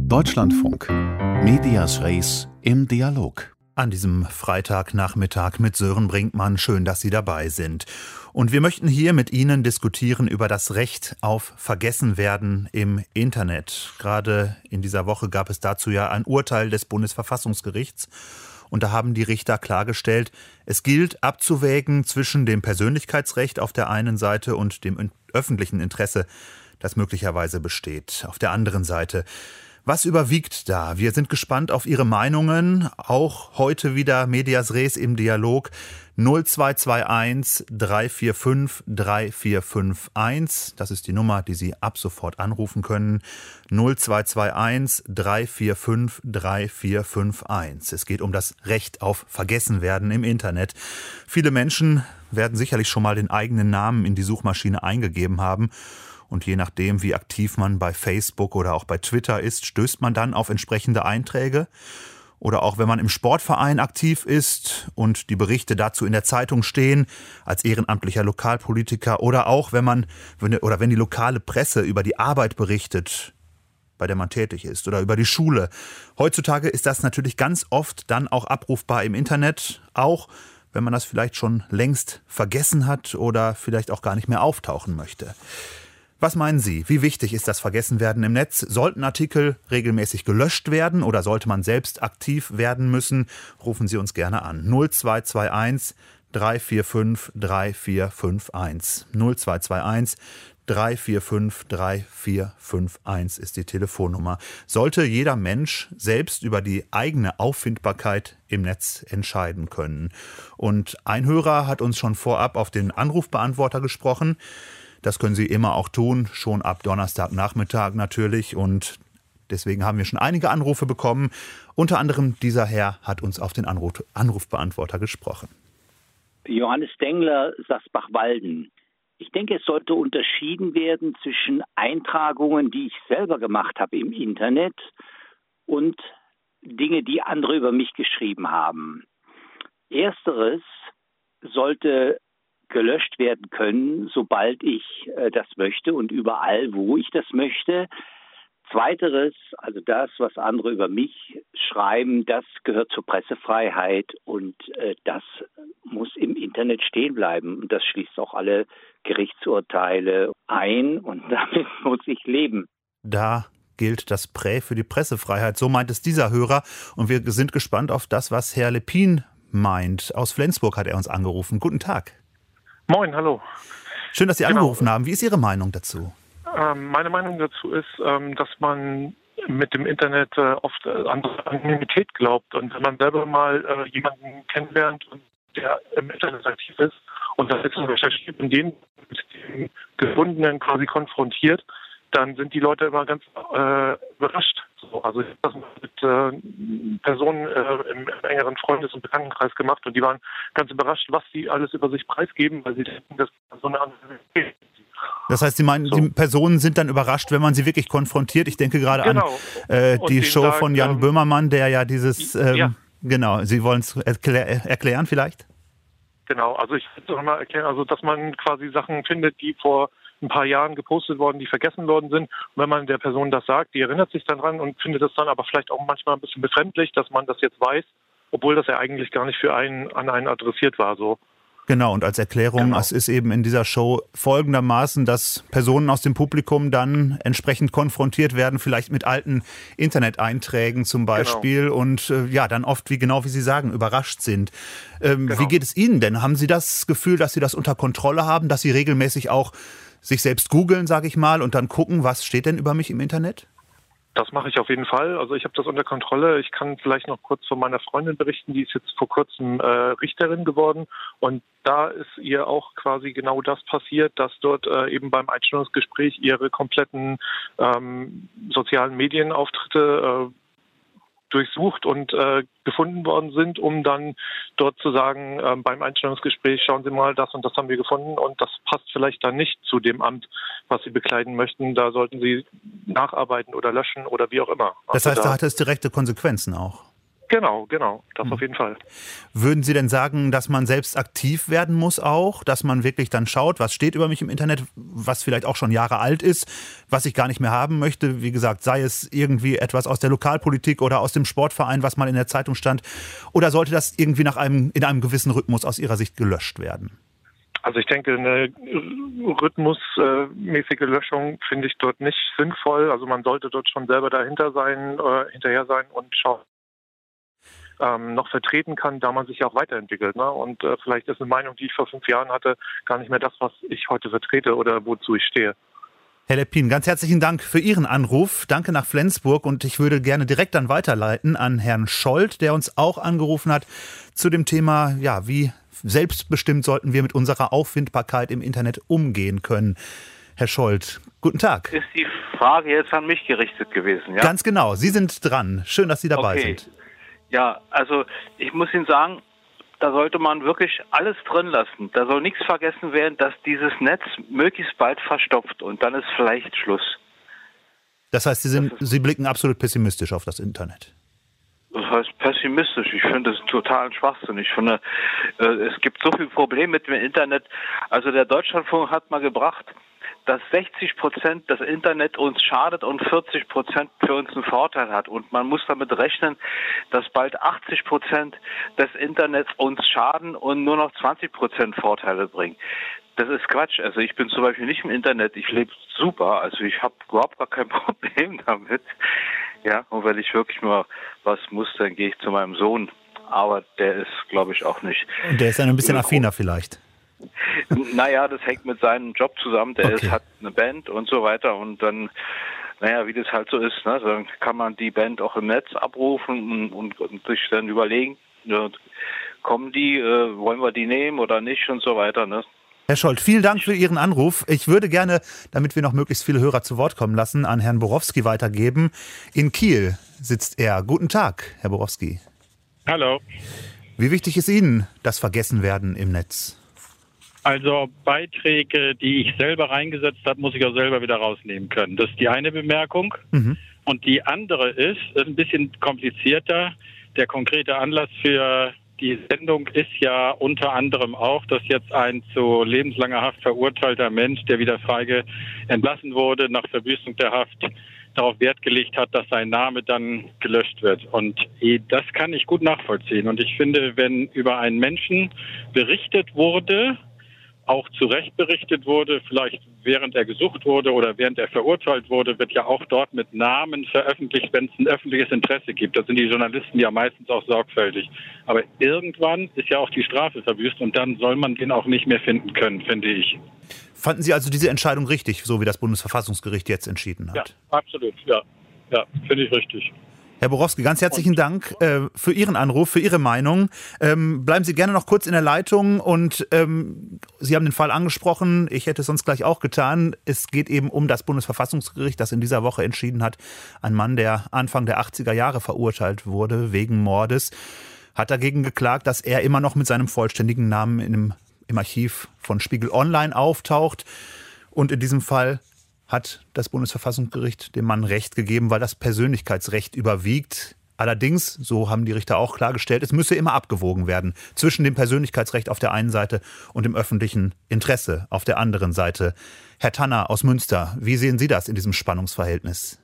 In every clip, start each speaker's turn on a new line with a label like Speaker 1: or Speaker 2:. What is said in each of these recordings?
Speaker 1: Deutschlandfunk. Medias Res im Dialog.
Speaker 2: An diesem Freitagnachmittag mit Sören Brinkmann. Schön, dass Sie dabei sind. Und wir möchten hier mit Ihnen diskutieren über das Recht auf Vergessenwerden im Internet. Gerade in dieser Woche gab es dazu ja ein Urteil des Bundesverfassungsgerichts. Und da haben die Richter klargestellt, es gilt abzuwägen zwischen dem Persönlichkeitsrecht auf der einen Seite und dem öffentlichen Interesse, das möglicherweise besteht, auf der anderen Seite. Was überwiegt da? Wir sind gespannt auf Ihre Meinungen. Auch heute wieder Medias Res im Dialog. 0221 345 3451. Das ist die Nummer, die Sie ab sofort anrufen können. 0221 345 3451. Es geht um das Recht auf Vergessenwerden im Internet. Viele Menschen werden sicherlich schon mal den eigenen Namen in die Suchmaschine eingegeben haben. Und je nachdem, wie aktiv man bei Facebook oder auch bei Twitter ist, stößt man dann auf entsprechende Einträge. Oder auch wenn man im Sportverein aktiv ist und die Berichte dazu in der Zeitung stehen, als ehrenamtlicher Lokalpolitiker. Oder auch wenn die lokale Presse über die Arbeit berichtet, bei der man tätig ist, oder über die Schule. Heutzutage ist das natürlich ganz oft dann auch abrufbar im Internet, auch wenn man das vielleicht schon längst vergessen hat oder vielleicht auch gar nicht mehr auftauchen möchte. Was meinen Sie? Wie wichtig ist das Vergessenwerden im Netz? Sollten Artikel regelmäßig gelöscht werden oder sollte man selbst aktiv werden müssen? Rufen Sie uns gerne an. 0221 345 3451. 0221 345 3451 ist die Telefonnummer. Sollte jeder Mensch selbst über die eigene Auffindbarkeit im Netz entscheiden können. Und ein Hörer hat uns schon vorab auf den Anrufbeantworter gesprochen. Das können Sie immer auch tun, schon ab Donnerstagnachmittag natürlich. Und deswegen haben wir schon einige Anrufe bekommen. Unter anderem dieser Herr hat uns auf den Anrufbeantworter gesprochen.
Speaker 3: Johannes Dengler, Sasbach-Walden. Ich denke, es sollte unterschieden werden zwischen Eintragungen, die ich selber gemacht habe im Internet, und Dinge, die andere über mich geschrieben haben. Ersteres sollte gelöscht werden können, sobald ich das möchte und überall, wo ich das möchte. Zweiteres, also das, was andere über mich schreiben, das gehört zur Pressefreiheit und das muss im Internet stehen bleiben. Und das schließt auch alle Gerichtsurteile ein und damit muss ich leben.
Speaker 2: Da gilt das Prä für die Pressefreiheit, so meint es dieser Hörer. Und wir sind gespannt auf das, was Herr Lepin meint. Aus Flensburg hat er uns angerufen. Guten Tag.
Speaker 4: Moin, hallo.
Speaker 2: Schön, dass Sie angerufen haben. Wie ist Ihre Meinung dazu?
Speaker 4: Meine Meinung dazu ist, dass man mit dem Internet oft an Anonymität glaubt. Und wenn man selber mal jemanden kennenlernt und der im Internet aktiv ist und das jetzt recherchiert und den mit dem Gefundenen quasi konfrontiert, dann sind die Leute immer ganz überrascht. Also ich habe das mit Personen im engeren Freundes- und Bekanntenkreis gemacht und die waren ganz überrascht, was sie alles über sich preisgeben, weil sie denken, dass so eine Anonymität.
Speaker 2: Das heißt, Sie meinen, die Personen sind dann überrascht, wenn man sie wirklich konfrontiert? Ich denke gerade an die Show von Jan Böhmermann, der ja dieses... Genau, Sie wollen es erklären vielleicht?
Speaker 4: Genau, also ich will es nochmal erklären, also dass man quasi Sachen findet, die vor ein paar Jahren gepostet worden, die vergessen worden sind. Und wenn man der Person das sagt, die erinnert sich dann dran und findet es dann aber vielleicht auch manchmal ein bisschen befremdlich, dass man das jetzt weiß, obwohl das ja eigentlich gar nicht an einen adressiert war. So.
Speaker 2: Genau, und als Erklärung, Es ist eben in dieser Show folgendermaßen, dass Personen aus dem Publikum dann entsprechend konfrontiert werden, vielleicht mit alten Internet-Einträgen zum Beispiel und dann oft, wie Sie sagen, überrascht sind. Wie geht es Ihnen denn? Haben Sie das Gefühl, dass Sie das unter Kontrolle haben, dass Sie regelmäßig auch sich selbst googeln, sage ich mal, und dann gucken, was steht denn über mich im Internet?
Speaker 4: Das mache ich auf jeden Fall. Also ich habe das unter Kontrolle. Ich kann vielleicht noch kurz von meiner Freundin berichten, die ist jetzt vor kurzem Richterin geworden und da ist ihr auch quasi genau das passiert, dass dort eben beim Einstellungsgespräch ihre kompletten sozialen Medienauftritte durchsucht und gefunden worden sind, um dann dort zu sagen, beim Einstellungsgespräch, schauen Sie mal, das und das haben wir gefunden und das passt vielleicht dann nicht zu dem Amt, was Sie bekleiden möchten. Da sollten Sie nacharbeiten oder löschen oder wie auch immer.
Speaker 2: Das heißt, da hat es direkte Konsequenzen auch?
Speaker 4: Genau, das auf jeden Fall.
Speaker 2: Würden Sie denn sagen, dass man selbst aktiv werden muss auch, dass man wirklich dann schaut, was steht über mich im Internet, was vielleicht auch schon Jahre alt ist, was ich gar nicht mehr haben möchte? Wie gesagt, sei es irgendwie etwas aus der Lokalpolitik oder aus dem Sportverein, was mal in der Zeitung stand, oder sollte das irgendwie in einem gewissen Rhythmus aus Ihrer Sicht gelöscht werden?
Speaker 4: Also ich denke, eine rhythmusmäßige Löschung finde ich dort nicht sinnvoll. Also man sollte dort schon selber hinterher sein und schauen, noch vertreten kann, da man sich ja auch weiterentwickelt. Ne? Und vielleicht ist eine Meinung, die ich vor 5 Jahren hatte, gar nicht mehr das, was ich heute vertrete oder wozu ich stehe.
Speaker 2: Herr Leppin, ganz herzlichen Dank für Ihren Anruf. Danke nach Flensburg und ich würde gerne direkt dann weiterleiten an Herrn Scholz, der uns auch angerufen hat zu dem Thema, ja, wie selbstbestimmt sollten wir mit unserer Auffindbarkeit im Internet umgehen können. Herr Scholz, guten Tag.
Speaker 5: Ist die Frage jetzt an mich gerichtet gewesen, ja?
Speaker 2: Ganz genau, Sie sind dran. Schön, dass Sie dabei sind.
Speaker 5: Ja, also ich muss Ihnen sagen, da sollte man wirklich alles drin lassen. Da soll nichts vergessen werden, dass dieses Netz möglichst bald verstopft und dann ist vielleicht Schluss.
Speaker 2: Das heißt, Sie blicken absolut pessimistisch auf das Internet.
Speaker 5: Das heißt pessimistisch. Ich finde das total Schwachsinn. Ich finde, es gibt so viele Probleme mit dem Internet. Also der Deutschlandfunk hat mal gebracht, dass 60% das Internet uns schadet und 40% für uns einen Vorteil hat. Und man muss damit rechnen, dass bald 80% des Internets uns schaden und nur noch 20% Vorteile bringen. Das ist Quatsch. Also ich bin zum Beispiel nicht im Internet. Ich lebe super. Also ich habe überhaupt gar kein Problem damit. Ja, und wenn ich wirklich mal was muss, dann gehe ich zu meinem Sohn. Aber der ist, glaube ich, auch nicht.
Speaker 2: Und der ist ein bisschen affiner vielleicht.
Speaker 5: Naja, das hängt mit seinem Job zusammen. Der hat eine Band und so weiter. Und dann, naja, wie das halt so ist, ne? Dann kann man die Band auch im Netz abrufen und sich dann überlegen, ja, kommen die, wollen wir die nehmen oder nicht und so weiter, ne?
Speaker 2: Herr Scholz, vielen Dank für Ihren Anruf. Ich würde gerne, damit wir noch möglichst viele Hörer zu Wort kommen lassen, an Herrn Borowski weitergeben. In Kiel sitzt er. Guten Tag, Herr Borowski.
Speaker 6: Hallo.
Speaker 2: Wie wichtig ist Ihnen das Vergessenwerden im Netz?
Speaker 6: Also Beiträge, die ich selber reingesetzt habe, muss ich auch selber wieder rausnehmen können. Das ist die eine Bemerkung. Und die andere ist ein bisschen komplizierter. Der konkrete Anlass für die Sendung ist ja unter anderem auch, dass jetzt ein zu lebenslanger Haft verurteilter Mensch, der wieder entlassen wurde nach Verbüßung der Haft, darauf Wert gelegt hat, dass sein Name dann gelöscht wird. Und das kann ich gut nachvollziehen. Und ich finde, wenn über einen Menschen berichtet wurde, auch zu Recht berichtet wurde, vielleicht während er gesucht wurde oder während er verurteilt wurde, wird ja auch dort mit Namen veröffentlicht, wenn es ein öffentliches Interesse gibt. Da sind die Journalisten ja meistens auch sorgfältig. Aber irgendwann ist ja auch die Strafe verbüßt und dann soll man den auch nicht mehr finden können, finde ich.
Speaker 2: Fanden Sie also diese Entscheidung richtig, so wie das Bundesverfassungsgericht jetzt entschieden hat?
Speaker 6: Ja, absolut, ja. Ja, finde ich richtig.
Speaker 2: Herr Borowski, ganz herzlichen Dank für Ihren Anruf, für Ihre Meinung. Bleiben Sie gerne noch kurz in der Leitung und Sie haben den Fall angesprochen, ich hätte es sonst gleich auch getan. Es geht eben um das Bundesverfassungsgericht, das in dieser Woche entschieden hat, ein Mann, der Anfang der 80er Jahre verurteilt wurde wegen Mordes, hat dagegen geklagt, dass er immer noch mit seinem vollständigen Namen im Archiv von Spiegel Online auftaucht. Und in diesem Fall hat das Bundesverfassungsgericht dem Mann Recht gegeben, weil das Persönlichkeitsrecht überwiegt. Allerdings, so haben die Richter auch klargestellt, es müsse immer abgewogen werden zwischen dem Persönlichkeitsrecht auf der einen Seite und dem öffentlichen Interesse auf der anderen Seite. Herr Tanner aus Münster, wie sehen Sie das in diesem Spannungsverhältnis?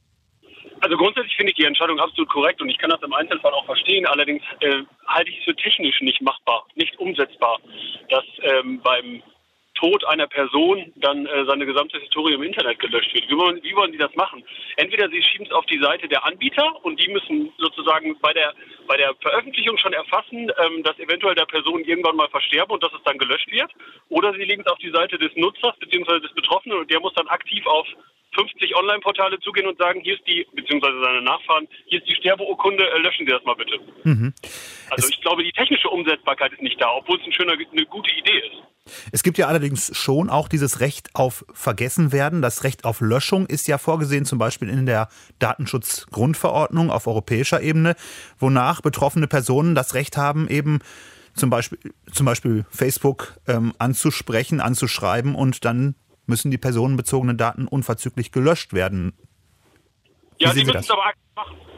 Speaker 7: Also grundsätzlich finde ich die Entscheidung absolut korrekt und ich kann das im Einzelfall auch verstehen. Allerdings halte ich es für technisch nicht machbar, nicht umsetzbar, dass beim Tod einer Person dann seine gesamte Historie im Internet gelöscht wird. Wie wollen die das machen? Entweder sie schieben es auf die Seite der Anbieter und die müssen sozusagen bei der Veröffentlichung schon erfassen, dass eventuell der Person irgendwann mal versterben und dass es dann gelöscht wird. Oder sie legen es auf die Seite des Nutzers bzw. des Betroffenen und der muss dann aktiv auf 50 Online-Portale zugehen und sagen, hier ist die, beziehungsweise seine Nachfahren, hier ist die Sterbeurkunde, löschen Sie das mal bitte. Also ich glaube, die technische Umsetzbarkeit ist nicht da, obwohl es eine gute Idee ist.
Speaker 2: Es gibt ja allerdings schon auch dieses Recht auf Vergessenwerden. Das Recht auf Löschung ist ja vorgesehen, zum Beispiel in der Datenschutzgrundverordnung auf europäischer Ebene, wonach betroffene Personen das Recht haben, eben zum Beispiel Facebook anzusprechen, anzuschreiben und dann müssen die personenbezogenen Daten unverzüglich gelöscht werden.
Speaker 7: Ja, Sie müssen es aber aktiv machen.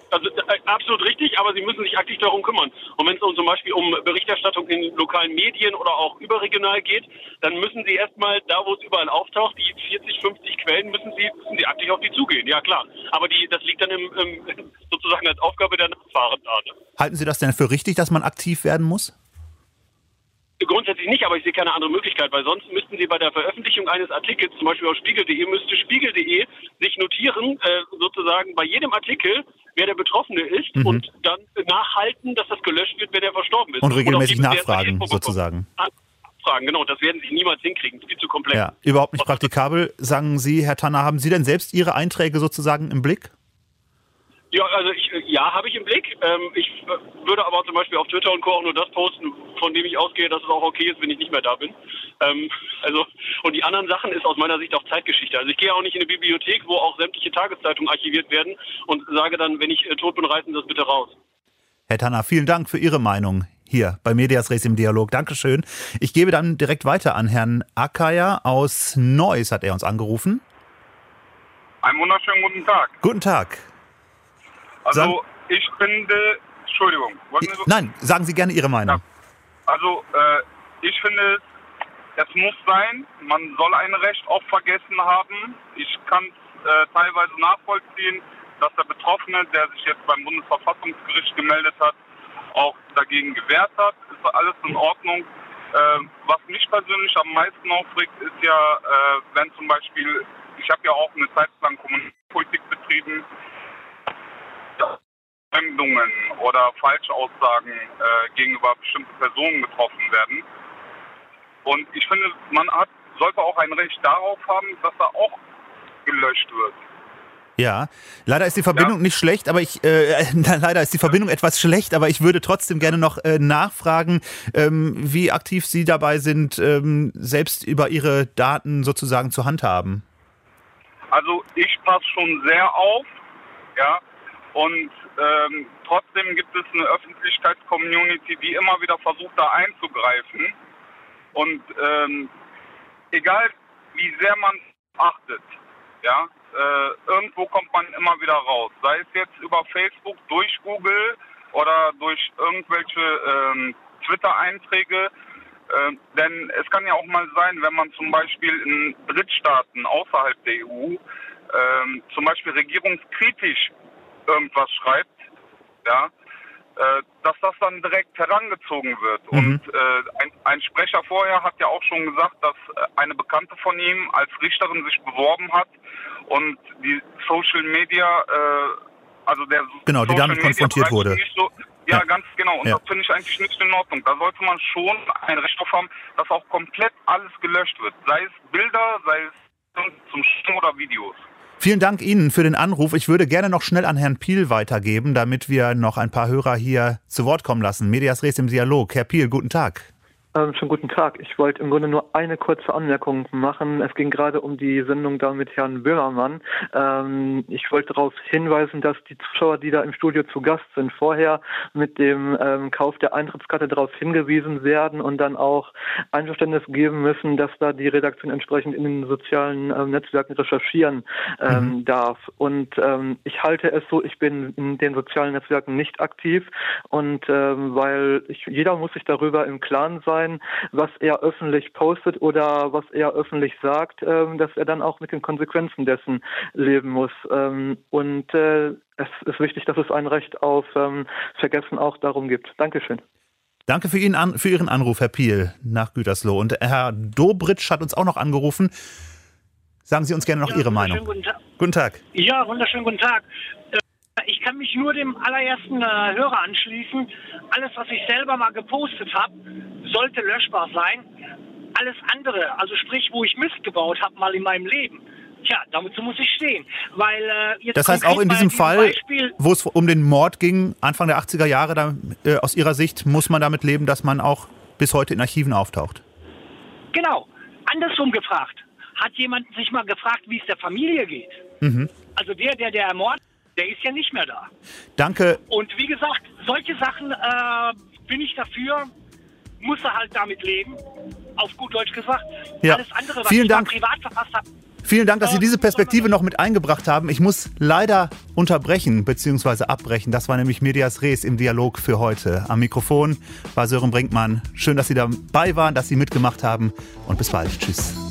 Speaker 7: Also absolut richtig, aber Sie müssen sich aktiv darum kümmern. Und wenn es zum Beispiel um Berichterstattung in lokalen Medien oder auch überregional geht, dann müssen Sie erstmal da, wo es überall auftaucht, die 40, 50 Quellen, müssen Sie aktiv auf die zugehen. Ja, klar. Aber das liegt dann sozusagen als Aufgabe der Nachfahrenden.
Speaker 2: Halten Sie das denn für richtig, dass man aktiv werden muss?
Speaker 7: Grundsätzlich nicht, aber ich sehe keine andere Möglichkeit, weil sonst müssten Sie bei der Veröffentlichung eines Artikels, zum Beispiel auf spiegel.de, müsste spiegel.de sich notieren, sozusagen bei jedem Artikel, wer der Betroffene ist und dann nachhalten, dass das gelöscht wird, wenn er verstorben ist.
Speaker 2: Und regelmäßig nachfragen, sozusagen.
Speaker 7: Nachfragen, genau, das werden Sie niemals hinkriegen, viel zu komplex.
Speaker 2: Ja, überhaupt nicht praktikabel. Sagen Sie, Herr Tanner, haben Sie denn selbst Ihre Einträge sozusagen im Blick?
Speaker 7: Ja, also habe ich im Blick. Ich würde aber zum Beispiel auf Twitter und Co. auch nur das posten, von dem ich ausgehe, dass es auch okay ist, wenn ich nicht mehr da bin. Und die anderen Sachen ist aus meiner Sicht auch Zeitgeschichte. Also ich gehe auch nicht in eine Bibliothek, wo auch sämtliche Tageszeitungen archiviert werden und sage dann, wenn ich tot bin, reißen Sie das bitte raus.
Speaker 2: Herr Tanner, vielen Dank für Ihre Meinung hier bei Medias Res im Dialog. Dankeschön. Ich gebe dann direkt weiter an Herrn Akaya aus Neuss, hat er uns angerufen.
Speaker 8: Einen wunderschönen guten Tag.
Speaker 2: Guten Tag.
Speaker 8: Also ich finde, Entschuldigung.
Speaker 2: Nein, sagen Sie gerne Ihre Meinung.
Speaker 8: Ja. Also ich finde, es muss sein, man soll ein Recht auf Vergessen haben. Ich kann es teilweise nachvollziehen, dass der Betroffene, der sich jetzt beim Bundesverfassungsgericht gemeldet hat, auch dagegen gewehrt hat. Ist alles in Ordnung. Was mich persönlich am meisten aufregt, ist ja, wenn zum Beispiel, ich habe ja auch eine Zeit lang Kommunalpolitik betrieben, Fremdungen oder Falschaussagen gegenüber bestimmten Personen getroffen werden. Und ich finde, man sollte auch ein Recht darauf haben, dass da auch gelöscht wird.
Speaker 2: Ja, leider ist die Verbindung nicht schlecht, aber leider ist die Verbindung etwas schlecht, aber ich würde trotzdem gerne noch nachfragen, wie aktiv Sie dabei sind, selbst über Ihre Daten sozusagen zu handhaben.
Speaker 8: Also ich passe schon sehr auf, ja. Und trotzdem gibt es eine Öffentlichkeitscommunity, die immer wieder versucht, da einzugreifen. Und egal wie sehr man achtet, ja, irgendwo kommt man immer wieder raus. Sei es jetzt über Facebook, durch Google oder durch irgendwelche Twitter-Einträge. Denn es kann ja auch mal sein, wenn man zum Beispiel in Drittstaaten außerhalb der EU zum Beispiel regierungskritisch irgendwas schreibt, ja, dass das dann direkt herangezogen wird. Und ein Sprecher vorher hat ja auch schon gesagt, dass eine Bekannte von ihm als Richterin sich beworben hat und die Social Media,
Speaker 2: die damit konfrontiert wurde.
Speaker 8: Ja, ganz genau. Und das finde ich eigentlich nicht in Ordnung. Da sollte man schon ein Recht drauf haben, dass auch komplett alles gelöscht wird. Sei es Bilder, sei es zum Stimmen oder Videos.
Speaker 2: Vielen Dank Ihnen für den Anruf. Ich würde gerne noch schnell an Herrn Piel weitergeben, damit wir noch ein paar Hörer hier zu Wort kommen lassen. Medias Res im Dialog. Herr Piel, guten Tag.
Speaker 9: Schönen guten Tag. Ich wollte im Grunde nur eine kurze Anmerkung machen. Es ging gerade um die Sendung da mit Herrn Böhmermann. Ich wollte darauf hinweisen, dass die Zuschauer, die da im Studio zu Gast sind, vorher mit dem Kauf der Eintrittskarte darauf hingewiesen werden und dann auch Einverständnis geben müssen, dass da die Redaktion entsprechend in den sozialen Netzwerken recherchieren darf. Und ich halte es so, ich bin in den sozialen Netzwerken nicht aktiv und weil jeder muss sich darüber im Klaren sein, was er öffentlich postet oder was er öffentlich sagt, dass er dann auch mit den Konsequenzen dessen leben muss. Und es ist wichtig, dass es ein Recht auf Vergessen auch darum gibt. Dankeschön.
Speaker 2: Danke für Ihren Anruf, Herr Piel, nach Gütersloh. Und Herr Dobritsch hat uns auch noch angerufen. Sagen Sie uns gerne noch Ihre Meinung.
Speaker 10: Guten Tag.
Speaker 2: Guten Tag.
Speaker 10: Ja, wunderschönen guten Tag. Ich kann mich nur dem allerersten Hörer anschließen. Alles, was ich selber mal gepostet habe, sollte löschbar sein. Alles andere, also sprich, wo ich Mist gebaut habe mal in meinem Leben, dazu muss ich stehen. Weil jetzt
Speaker 2: das heißt auch in diesem Fall, wo es um den Mord ging, Anfang der 80er Jahre, aus Ihrer Sicht muss man damit leben, dass man auch bis heute in Archiven auftaucht?
Speaker 10: Genau. Andersrum gefragt. Hat jemand sich mal gefragt, wie es der Familie geht? Also der ermordet, der ist ja nicht mehr da.
Speaker 2: Danke.
Speaker 10: Und wie gesagt, solche Sachen bin ich dafür, muss er halt damit leben, auf gut Deutsch gesagt.
Speaker 2: Ja.
Speaker 10: Alles andere, was
Speaker 2: Vielen
Speaker 10: ich
Speaker 2: Dank.
Speaker 10: privat verfasst habe.
Speaker 2: Vielen Dank, dass Sie diese Perspektive noch mit eingebracht haben. Ich muss leider unterbrechen bzw. abbrechen. Das war nämlich Medias Res im Dialog für heute. Am Mikrofon war Sören Brinkmann. Schön, dass Sie dabei waren, dass Sie mitgemacht haben und bis bald. Tschüss.